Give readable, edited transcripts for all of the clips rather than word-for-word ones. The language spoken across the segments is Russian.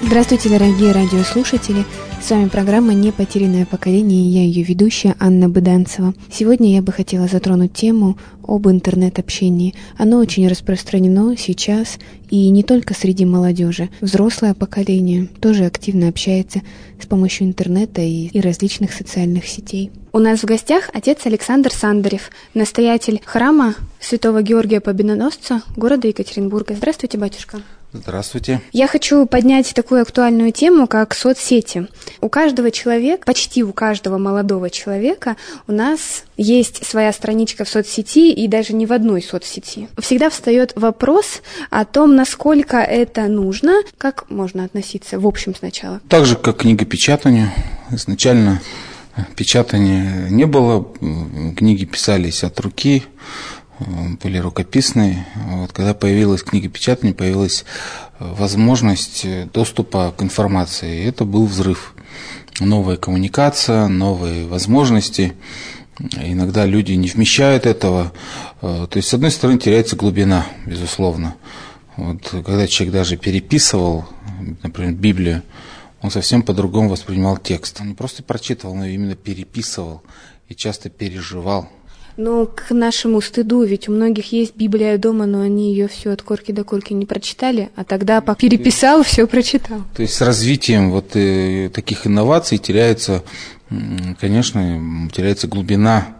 Здравствуйте, дорогие радиослушатели! С вами программа «Не потерянное поколение» и я ее ведущая Анна Быданцева. Сегодня я бы хотела затронуть тему об интернет-общении. Оно очень распространено сейчас и не только среди молодежи. Взрослое поколение тоже активно общается с помощью интернета и различных социальных сетей. У нас в гостях отец Александр Сандарев, настоятель храма Святого Георгия Победоносца города Екатеринбурга. Здравствуйте, батюшка. Здравствуйте. Я хочу поднять такую актуальную тему, как соцсети. У каждого человека, почти у каждого молодого человека у нас есть своя страничка в соцсети и даже не в одной соцсети. Всегда встает вопрос о том, насколько это нужно, как можно относиться в общем сначала. Так же, как к книгопечатанию. Изначально печатания не было, книги писались от руки, были рукописные. Вот, когда появилась книгопечатание, появилась возможность доступа к информации. И это был взрыв. Новая коммуникация, новые возможности. Иногда люди не вмещают этого. То есть, с одной стороны, теряется глубина, безусловно. Вот, когда человек даже переписывал, например, Библию, он совсем по-другому воспринимал текст. Он не просто прочитывал, но именно переписывал и часто переживал. Но к нашему стыду, ведь у многих есть Библия дома, но они ее все от корки до корки не прочитали, а тогда переписал, все прочитал. То есть с развитием вот таких инноваций теряется, конечно, теряется глубина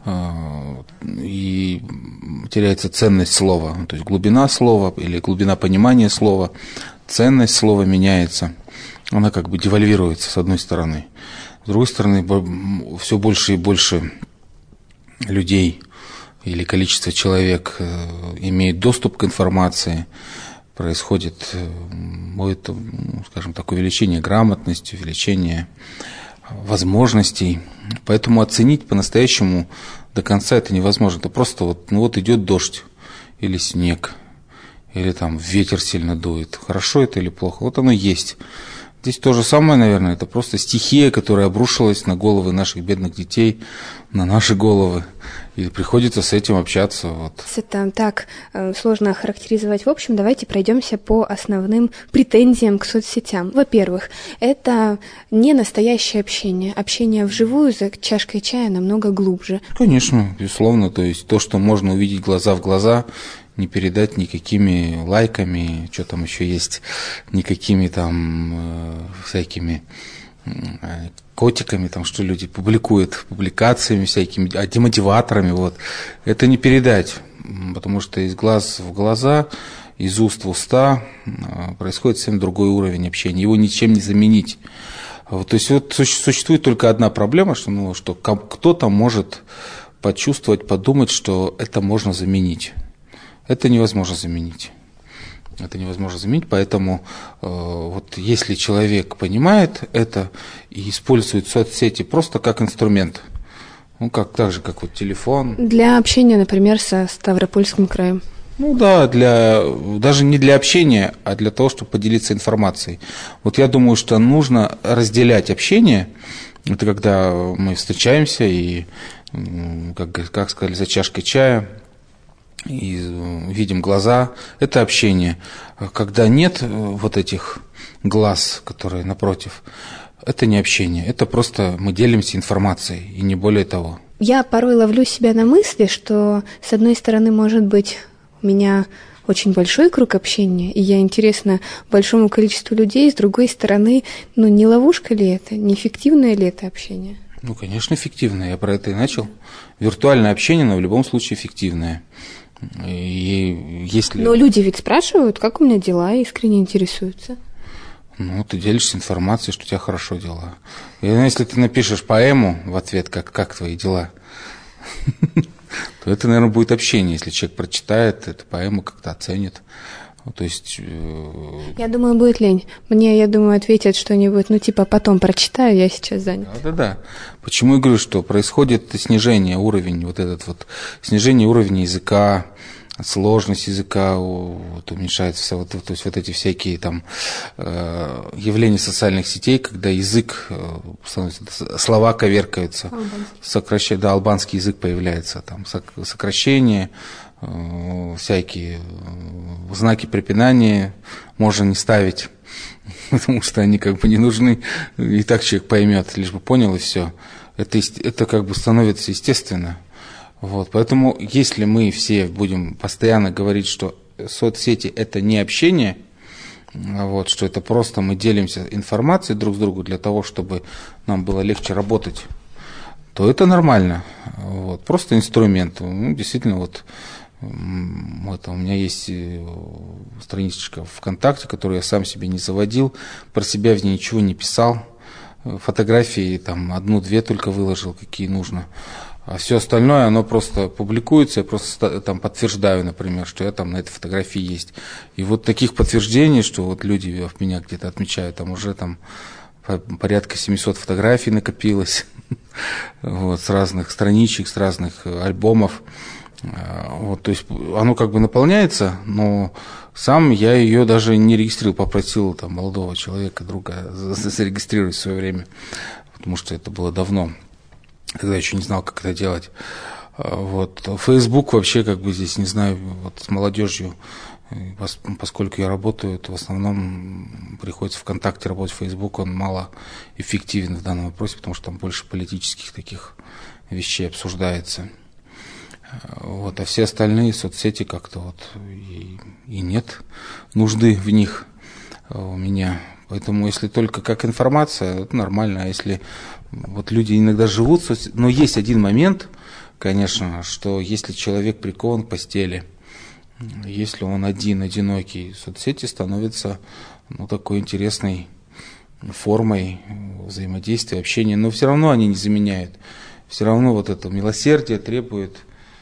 и теряется ценность слова. То есть глубина слова или глубина понимания слова, ценность слова меняется. Она как бы девальвируется с одной стороны. С другой стороны, все больше и больше людей или количество человек имеет доступ к информации, происходит, будет, скажем так, увеличение грамотности, увеличение возможностей. Поэтому оценить по-настоящему до конца это невозможно. Это просто вот идет дождь или снег, или там ветер сильно дует. Хорошо это или плохо? Вот оно есть. Здесь то же самое, наверное, это просто стихия, которая обрушилась на головы наших бедных детей, на наши головы, и приходится с этим общаться. Вот. Это так сложно охарактеризовать в общем. Давайте пройдемся по основным претензиям к соцсетям. Во-первых, это не настоящее общение. Общение вживую за чашкой чая намного глубже. Конечно, безусловно. То есть то, что можно увидеть глаза в глаза, не передать никакими лайками, что там еще есть, никакими там всякими котиками, там, что люди публикуют, публикациями всякими, демотиваторами. Вот. Это не передать, потому что из глаз в глаза, из уст в уста происходит совсем другой уровень общения. Его ничем не заменить. Вот, то есть вот существует только одна проблема, что кто-то может почувствовать, подумать, что это можно заменить. Это невозможно заменить. Это невозможно заменить, поэтому вот если человек понимает это и использует соцсети просто как инструмент, так же, как вот телефон. Для общения, например, со Ставропольским краем. Да, даже не для общения, а для того, чтобы поделиться информацией. Вот я думаю, что нужно разделять общение. Это когда мы встречаемся и, как сказали, за чашкой чая, и видим глаза, это общение. Когда нет вот этих глаз, которые напротив, это не общение, это просто мы делимся информацией, и не более того. Я порой ловлю себя на мысли, что, с одной стороны, может быть, у меня очень большой круг общения, и я интересна большому количеству людей, с другой стороны, не ловушка ли это, не эффективное ли это общение? Конечно, эффективное, я про это и начал. Виртуальное общение, но в любом случае эффективное. И если... Но люди ведь спрашивают, как у меня дела, искренне интересуются. Ты делишься информацией, что у тебя хорошо дела. И если ты напишешь поэму в ответ, как твои дела, то это, наверное, будет общение. Если человек прочитает эту поэму, как-то оценит. То есть... Я думаю, будет лень. Мне, я думаю, ответят что-нибудь, потом прочитаю, я сейчас занят. Да. Почему я говорю, что происходит снижение снижение уровня языка, сложность языка уменьшается, то есть вот эти всякие там явления социальных сетей, когда язык становится, слова коверкаются, албанский язык появляется, там сокращение, всякие знаки препинания можно не ставить. потому что они как бы не нужны, и так человек поймет, лишь бы понял, и все. Это как бы становится естественно. Вот. Поэтому если мы все будем постоянно говорить, что соцсети – это не общение, вот, что это просто мы делимся информацией друг с другом для того, чтобы нам было легче работать, то это нормально. Вот. Просто инструмент. Ну, действительно, вот у меня есть страничка ВКонтакте, которую я сам себе не заводил, про себя в ней ничего не писал. Фотографии там 1-2 только выложил, какие нужно. А все остальное, оно просто публикуется, я просто там подтверждаю, например, что я там на этой фотографии есть. И вот таких подтверждений, что вот люди меня где-то отмечают, там уже там порядка 700 фотографий накопилось, вот, с разных страничек, с разных альбомов. Вот, то есть оно как бы наполняется, но сам я ее даже не регистрировал, попросил там молодого человека, друга, зарегистрировать в свое время, потому что это было давно, когда я еще не знал, как это делать. Вот. Facebook вообще как бы здесь, не знаю, вот с молодежью, поскольку я работаю, то в основном приходится ВКонтакте работать, Facebook, он мало эффективен в данном вопросе, потому что там больше политических таких вещей обсуждается. Вот, а все остальные соцсети как-то вот и нет нужды в них у меня. Поэтому если только как информация, это нормально. А если вот люди иногда живут, но есть один момент, конечно, что если человек прикован к постели, если он одинокий, соцсети становятся такой интересной формой взаимодействия, общения, но все равно они не заменяют. Все равно вот это милосердие требует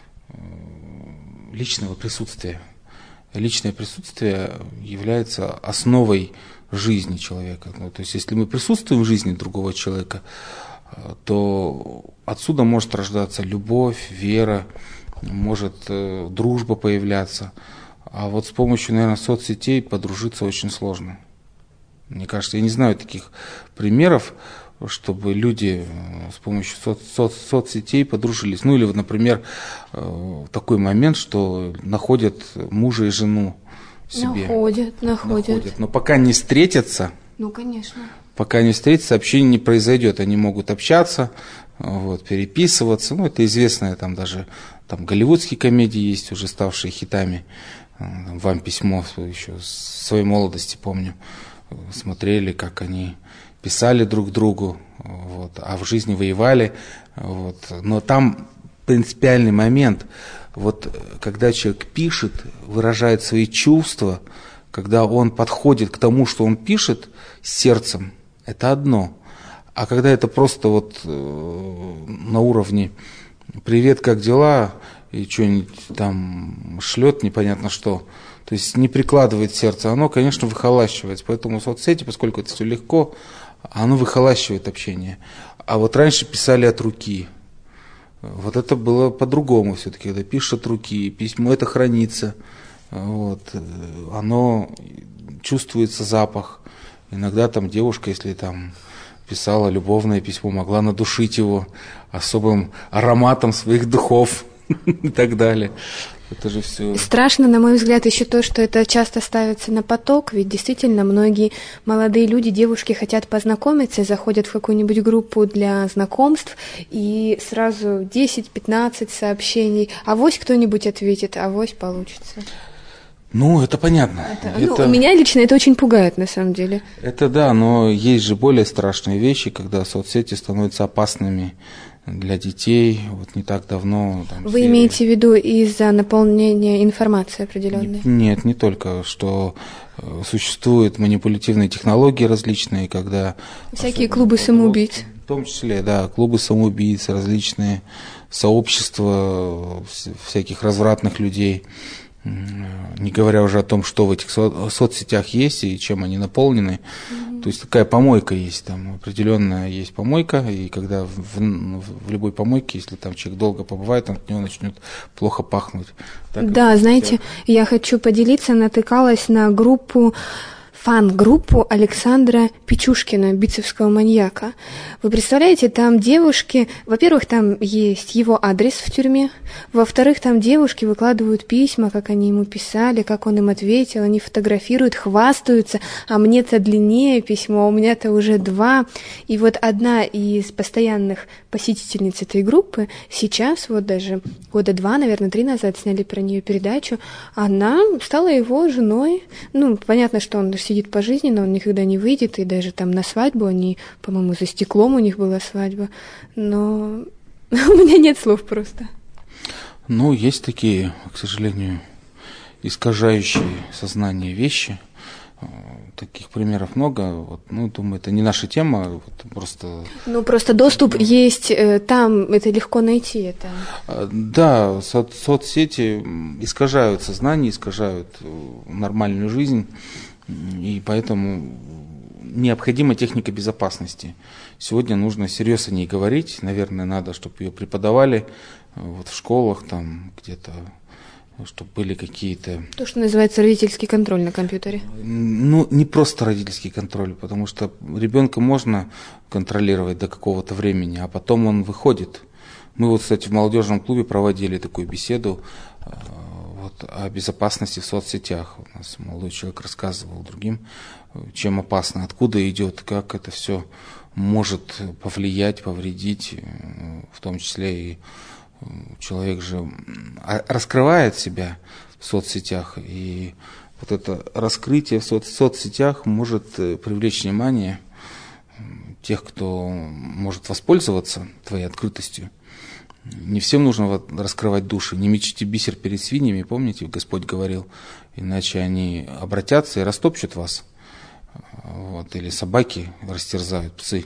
личного присутствия. Личное присутствие является основой жизни человека. То есть, если мы присутствуем в жизни другого человека, то отсюда может рождаться любовь, вера, может дружба появляться. А вот с помощью, наверное, соцсетей подружиться очень сложно. Мне кажется, я не знаю таких примеров, чтобы люди с помощью соцсетей подружились. Ну или, вот, например, такой момент, что находят мужа и жену себе. Находят. Но пока не встретятся, конечно. Пока не встретятся, общение не произойдет. Они могут общаться, вот, переписываться. Это известное, там даже там голливудские комедии есть, уже ставшие хитами. «Вам письмо», еще с своей молодости помню. Смотрели, как они писали друг другу, вот, а в жизни воевали. Вот. Но там принципиальный момент, вот, когда человек пишет, выражает свои чувства, когда он подходит к тому, что он пишет, с сердцем, это одно. А когда это просто вот на уровне «привет, как дела?» и что-нибудь там шлет непонятно что, то есть не прикладывает сердце, оно, конечно, выхолащивается. Поэтому соцсети, поскольку это все легко, оно выхолащивает общение. А вот раньше писали от руки. Вот это было по-другому все-таки. Когда пишешь от руки, письмо это хранится. Вот. Оно чувствуется запах. Иногда там девушка, если там писала любовное письмо, могла надушить его особым ароматом своих духов и так далее. Это же все. Страшно, на мой взгляд, еще то, что это часто ставится на поток, ведь действительно многие молодые люди, девушки хотят познакомиться, заходят в какую-нибудь группу для знакомств, и сразу 10-15 сообщений. Авось кто-нибудь ответит, авось получится. Это понятно. Меня лично это очень пугает, на самом деле. Это да, но есть же более страшные вещи, когда соцсети становятся опасными для детей. Вот не так давно. Вы имеете в виду из-за наполнения информации определенной? Нет, не только, что существуют манипулятивные технологии различные, когда... Всякие клубы самоубийц. В том числе, да, клубы самоубийц, различные сообщества всяких развратных людей. Не говоря уже о том, что в этих соцсетях есть и чем они наполнены. То есть такая помойка есть, там определенная есть помойка, и когда в любой помойке, если там человек долго побывает, от него начнет плохо пахнуть. Так, да, знаете, я хочу поделиться, натыкалась на группу фан-группу Александра Печушкина, битцевского маньяка. Вы представляете, там девушки, во-первых, там есть его адрес в тюрьме, во-вторых, там девушки выкладывают письма, как они ему писали, как он им ответил, они фотографируют, хвастаются, а мне-то длиннее письмо, у меня-то уже 2. И вот одна из постоянных посетительниц этой группы сейчас, вот даже года 2, наверное, 3 назад сняли про нее передачу, она стала его женой. Ну, понятно, что он сидит пожизненно, он никогда не выйдет, и даже там на свадьбу они, по-моему, за стеклом у них была свадьба, но у меня нет слов просто. Ну, есть такие, к сожалению, искажающие сознание вещи. Таких примеров много. Вот, ну, думаю, это не наша тема, вот просто... Ну, просто доступ есть, там это легко найти. Это... Да, соцсети искажают сознание, искажают нормальную жизнь, и поэтому необходима техника безопасности. Сегодня нужно серьезно о ней говорить, наверное, надо, чтобы ее преподавали вот в школах, там где-то, чтобы были какие-то... То, что называется родительский контроль на компьютере. Ну, не просто родительский контроль, потому что ребенка можно контролировать до какого-то времени, а потом он выходит. Мы вот, кстати, в молодежном клубе проводили такую беседу вот, о безопасности в соцсетях. У нас молодой человек рассказывал другим, чем опасно, откуда идет, как это все может повлиять, повредить, в том числе и человек же раскрывает себя в соцсетях, и вот это раскрытие в соцсетях может привлечь внимание тех, кто может воспользоваться твоей открытостью. Не всем нужно раскрывать души, не мечите бисер перед свиньями, помните, Господь говорил, иначе они обратятся и растопчут вас, вот, или собаки растерзают, псы.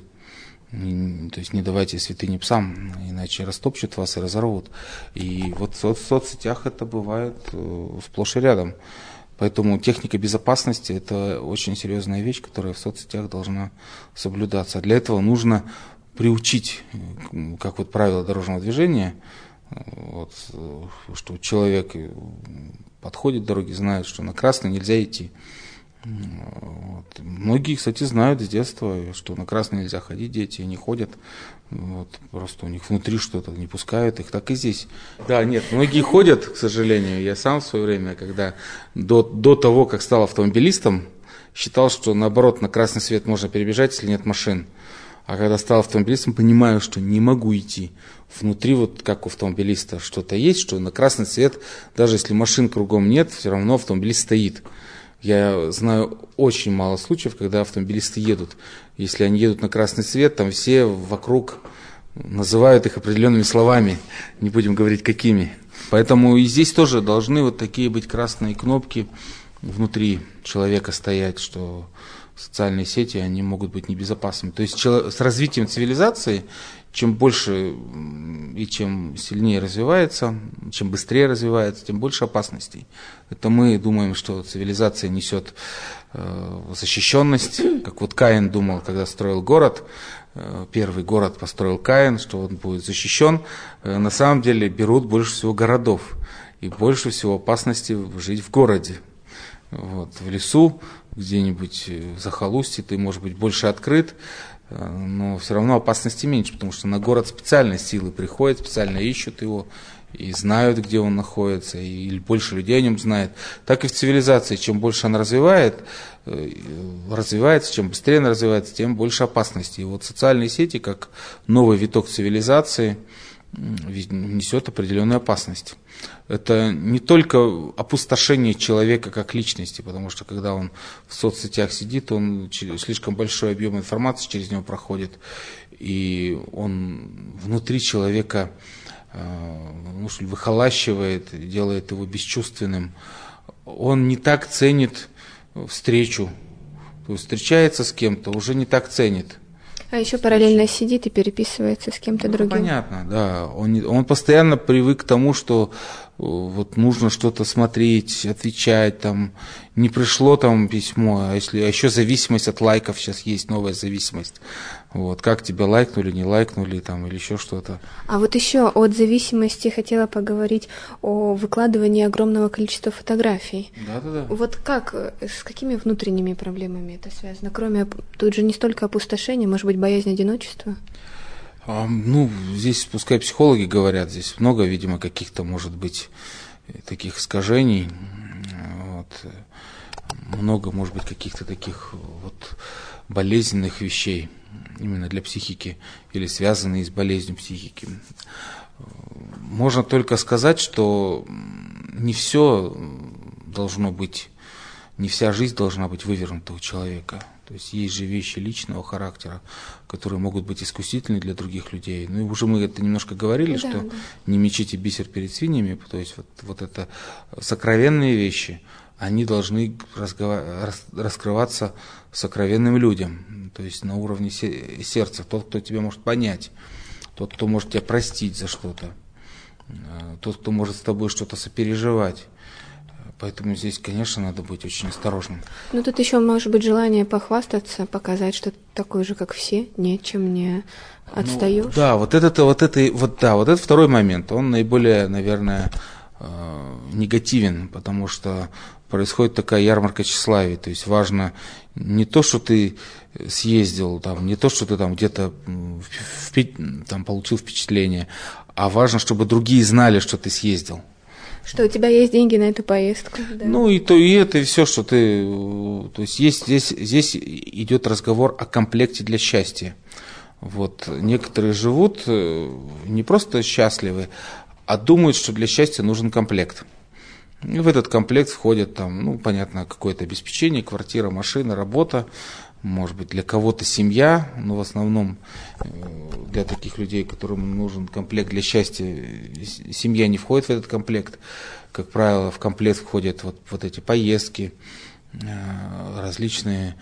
То есть не давайте святыни псам, иначе растопчут вас и разорвут. И вот в соцсетях это бывает сплошь и рядом. Поэтому техника безопасности – это очень серьезная вещь, которая в соцсетях должна соблюдаться. Для этого нужно приучить, как вот правило дорожного движения, вот, что человек подходит к дороге, знает, что на красный нельзя идти. Вот. Многие, кстати, знают с детства, что на красный нельзя ходить, дети не ходят, вот, просто у них внутри что-то не пускают их, так и здесь. Да, нет, многие ходят, к сожалению. Я сам в свое время, когда до того, как стал автомобилистом, считал, что наоборот на красный свет можно перебежать, если нет машин. А когда стал автомобилистом, понимаю, что не могу идти. Внутри, вот как у автомобилиста, что-то есть, что на красный свет, даже если машин кругом нет, все равно автомобилист стоит. Я знаю очень мало случаев, когда автомобилисты едут. Если они едут на красный свет, там все вокруг называют их определенными словами, не будем говорить какими. Поэтому и здесь тоже должны вот такие быть красные кнопки внутри человека стоять, что социальные сети, они могут быть небезопасными. То есть с развитием цивилизации, чем больше и чем сильнее развивается, чем быстрее развивается, тем больше опасностей. Это мы думаем, что цивилизация несет защищенность, как вот Каин думал, когда строил город. Первый город построил Каин, что он будет защищен. На самом деле берут больше всего городов и больше всего опасности жить в городе. Вот, в лесу, где-нибудь в захолустье ты, может быть, больше открыт, но все равно опасности меньше, потому что на город специально силы приходят, специально ищут его и знают, где он находится, и больше людей о нем знает. Так и в цивилизации, чем больше она развивается, чем быстрее она развивается, тем больше опасностей. И вот социальные сети, как новый виток цивилизации, несет определенную опасность. Это не только опустошение человека как личности, потому что когда он в соцсетях сидит, он слишком большой объем информации через него проходит, и он внутри человека выхолащивает, делает его бесчувственным. Он не так ценит встречу, то есть встречается с кем-то, уже не так ценит. А еще параллельно сидит и переписывается с кем-то другим. Понятно, да. Он постоянно привык к тому, что вот нужно что-то смотреть, отвечать, там, не пришло там письмо, а еще зависимость от лайков, сейчас есть новая зависимость. Вот, как тебя лайкнули, не лайкнули, там, или еще что-то. А вот еще от зависимости хотела поговорить о выкладывании огромного количества фотографий. Да. Вот как, с какими внутренними проблемами это связано? Кроме, тут же не столько опустошения, может быть, боязнь одиночества? Здесь, пускай психологи говорят, здесь много, видимо, каких-то, может быть, таких искажений. Вот. Много, может быть, каких-то таких вот болезненных вещей именно для психики или связанные с болезнью психики. Можно только сказать, что не все должно быть, не вся жизнь должна быть вывернута у человека. То есть есть же вещи личного характера, которые могут быть искусительны для других людей. И уже мы это немножко говорили, что не мечите бисер перед свиньями, то есть вот это сокровенные вещи, они должны раскрываться сокровенным людям, то есть на уровне сердца. Тот, кто тебя может понять, тот, кто может тебя простить за что-то, тот, кто может с тобой что-то сопереживать. Поэтому здесь, конечно, надо быть очень осторожным. Тут еще может быть желание похвастаться, показать, что ты такой же, как все, ничем не отстаешь. Вот этот второй момент, он наиболее, наверное, негативен, потому что происходит такая ярмарка тщеславия. То есть важно не то, что ты съездил, там, не то, что ты там где-то там, получил впечатление, а важно, чтобы другие знали, что ты съездил. Что у тебя есть деньги на эту поездку. Да. И все, что ты... То есть здесь идет разговор о комплекте для счастья. Вот некоторые живут не просто счастливы, а думают, что для счастья нужен комплект. И в этот комплект входят там, понятно, какое-то обеспечение, квартира, машина, работа, может быть, для кого-то семья, но в основном для таких людей, которым нужен комплект для счастья, семья не входит в этот комплект. Как правило, в комплект входят вот эти поездки, различные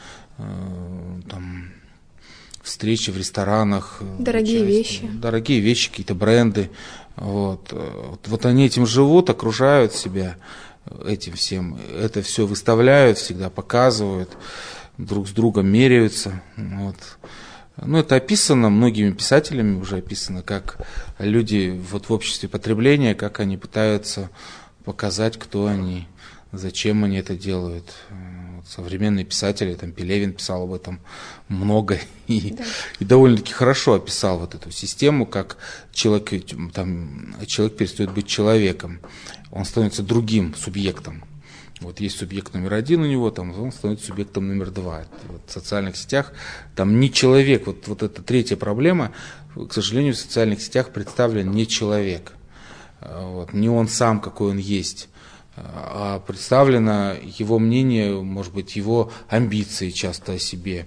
там встречи в ресторанах. Дорогие вещи, какие-то бренды. Вот они этим живут, окружают себя этим всем. Это все выставляют, всегда показывают, друг с другом меряются. Вот. Это описано многими писателями, уже описано, как люди в обществе потребления, как они пытаются показать, кто они, зачем они это делают. Современные писатели, Пелевин писал об этом много и довольно-таки хорошо описал эту систему, как человек перестает быть человеком, он становится другим субъектом. Есть субъект номер 1 у него, он становится субъектом номер 2. В социальных сетях там не человек. Вот это третья проблема. К сожалению, в социальных сетях представлен не человек. Не он сам, какой он есть, а представлено его мнение, может быть, его амбиции часто о себе.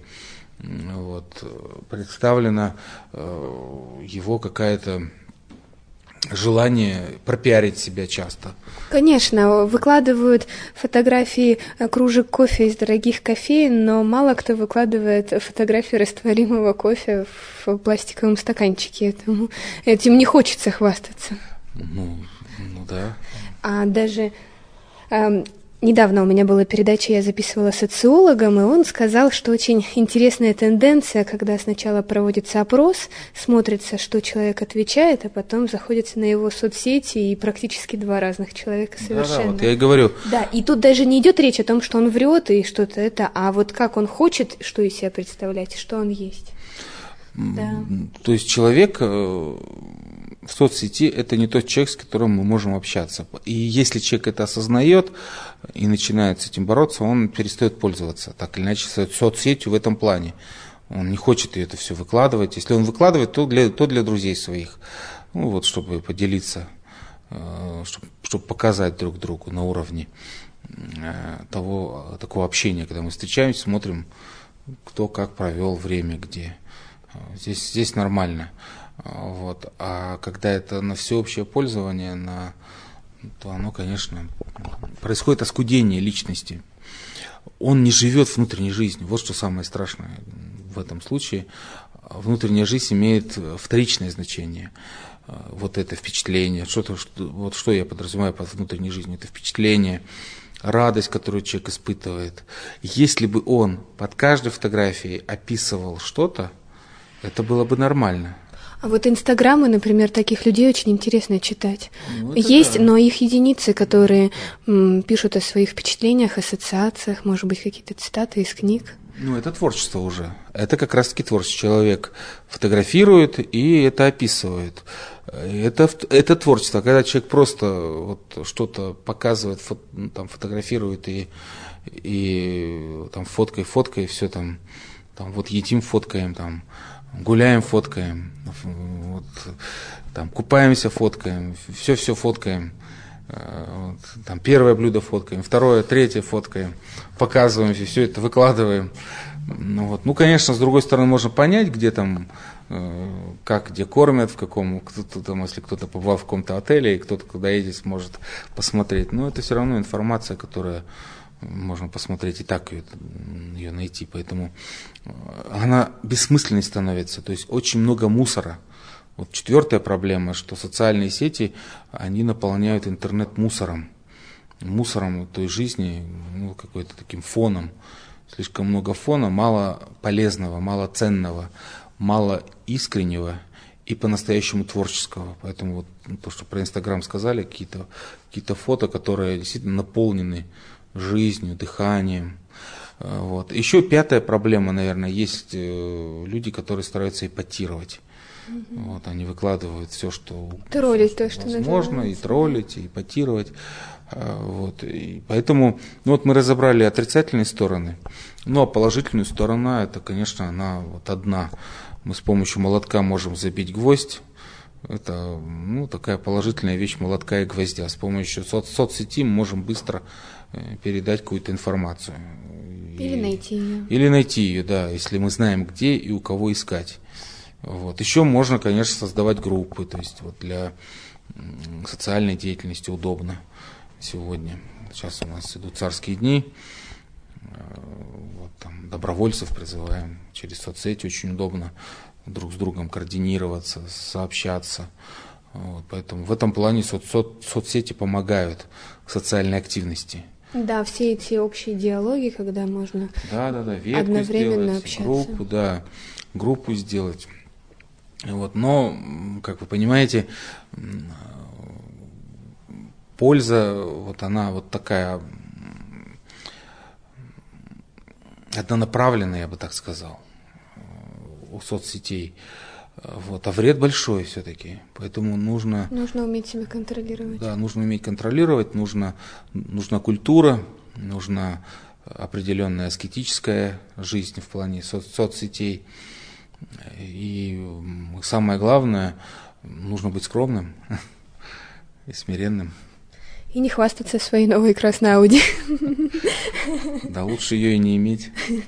Представлено его какая-то желание пропиарить себя часто. Конечно, выкладывают фотографии кружек кофе из дорогих кофеен, но мало кто выкладывает фотографии растворимого кофе в пластиковом стаканчике. Этим не хочется хвастаться. Да. А даже недавно у меня была передача, я записывала с социологом, и он сказал, что очень интересная тенденция, когда сначала проводится опрос, смотрится, что человек отвечает, а потом заходится на его соцсети, и практически два разных человека совершенно. Да, я и говорю. Да, и тут даже не идет речь о том, что он врет и что-то это, а как он хочет, что из себя представлять, что он есть. Да. То есть человек в соцсети это не тот человек, с которым мы можем общаться. И если человек это осознает и начинает с этим бороться, он перестает пользоваться так или иначе соцсетью в этом плане. Он не хочет это все выкладывать. Если он выкладывает, то для друзей своих. Чтобы поделиться, чтобы показать друг другу на уровне такого общения, когда мы встречаемся, смотрим, кто как провел время, где. Здесь нормально. А когда это на всеобщее пользование, то оно, конечно, происходит оскудение личности. Он не живет внутренней жизнью. Вот что самое страшное в этом случае. Внутренняя жизнь имеет вторичное значение. Это впечатление. Что я подразумеваю под внутренней жизнью? Это впечатление, радость, которую человек испытывает. Если бы он под каждой фотографией описывал что-то, Это было бы нормально. А вот инстаграмы, например, таких людей очень интересно читать. Есть, да. Но их единицы, которые пишут о своих впечатлениях, ассоциациях, может быть, какие-то цитаты из книг. Это творчество уже. Это как раз-таки творчество. Человек фотографирует и это описывает. Это творчество. Когда человек просто вот что-то показывает, фотографирует и там фоткой, все там вот едим, фоткаем, там гуляем, фоткаем, вот, там купаемся, фоткаем, все фоткаем. Вот, там первое блюдо фоткаем, второе, третье фоткаем, показываем, все это выкладываем. Конечно, с другой стороны, можно понять, где там, где кормят, в каком, кто-то там, если кто-то побывал в каком-то отеле, и кто-то, когда едет, сможет посмотреть. Но это все равно информация, которая можно посмотреть и так ее найти. Поэтому она бессмысленной становится. То есть очень много мусора. Вот четвертая проблема, что социальные сети, они наполняют интернет мусором. Мусором той жизни, какой-то таким фоном. Слишком много фона, мало полезного, мало ценного, мало искреннего и по-настоящему творческого. Поэтому то, что про Инстаграм сказали, какие-то фото, которые действительно наполнены жизнью, дыханием. Вот. Еще пятая проблема, наверное, есть люди, которые стараются эпатировать. Вот, они выкладывают все, что троллить, то, что возможно, и троллить, и эпатировать. Вот. И поэтому мы разобрали отрицательные стороны. А положительная сторона, это, конечно, она вот одна. Мы с помощью молотка можем забить гвоздь. Это такая положительная вещь молотка и гвоздя. С помощью соцсети мы можем быстро передать какую-то информацию. Или найти ее. Или найти ее, да, если мы знаем, где и у кого искать. Вот. Еще можно, конечно, создавать группы, то есть для социальной деятельности удобно сегодня. Сейчас у нас идут царские дни, добровольцев призываем через соцсети, очень удобно друг с другом координироваться, сообщаться. Вот. Поэтому в этом плане соцсети помогают социальной активности. Да, все эти общие диалоги, когда можно ветку одновременно сделать, общаться. Группу сделать. Вот. Но, как вы понимаете, польза, она такая однонаправленная, я бы так сказал, у соцсетей. А вред большой все-таки. Поэтому нужно уметь себя контролировать. Да, нужно уметь контролировать, нужна культура, нужна определенная аскетическая жизнь в плане соцсетей. И самое главное, нужно быть скромным и смиренным. И не хвастаться своей новой красной Ауди. Да, лучше ее и не иметь.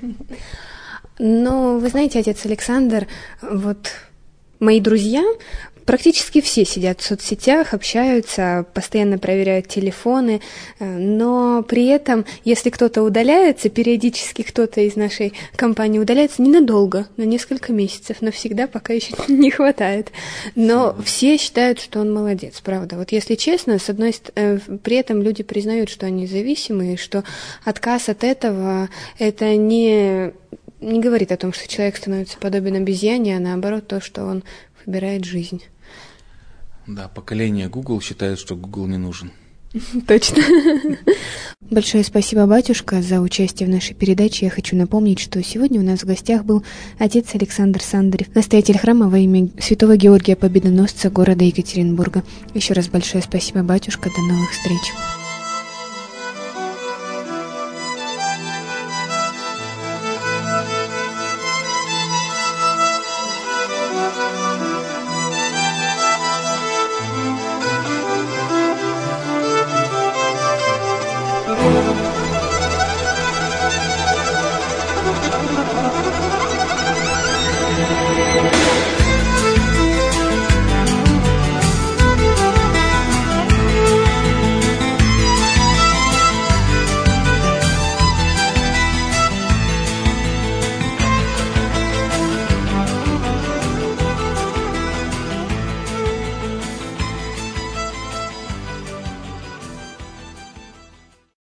Но вы знаете, отец Александр, мои друзья практически все сидят в соцсетях, общаются, постоянно проверяют телефоны, но при этом, если кто-то удаляется, периодически кто-то из нашей компании удаляется ненадолго, на несколько месяцев, навсегда пока еще не хватает. Но все считают, что он молодец, правда. Если честно, при этом люди признают, что они зависимые, что отказ от этого это не говорит о том, что человек становится подобен обезьяне, а наоборот то, что он выбирает жизнь. Да, поколение Google считает, что Google не нужен. Точно. Большое спасибо, батюшка, за участие в нашей передаче. Я хочу напомнить, что сегодня у нас в гостях был отец Александр Сандарев, настоятель храма во имя святого Георгия Победоносца города Екатеринбурга. Еще раз большое спасибо, батюшка. До новых встреч.